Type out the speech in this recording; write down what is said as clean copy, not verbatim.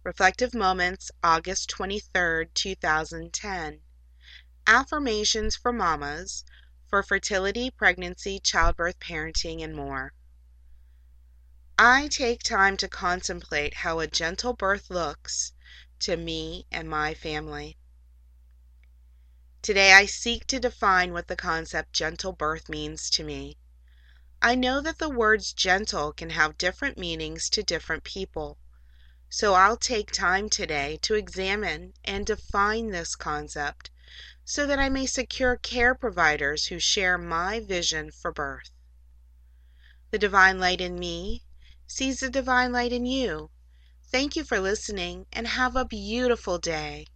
Reflective Moments, August 23rd, 2010. Affirmations for mamas for fertility, pregnancy, childbirth, parenting, and more. I take time to contemplate how a gentle birth looks to me and my family. Today I seek to define what the concept gentle birth means to me. I know that the words gentle can have different meanings to different people. So I'll take time today to examine and define this concept so that I may secure care providers who share my vision for birth. The divine light in me sees the divine light in you. Thank you for listening and have a beautiful day.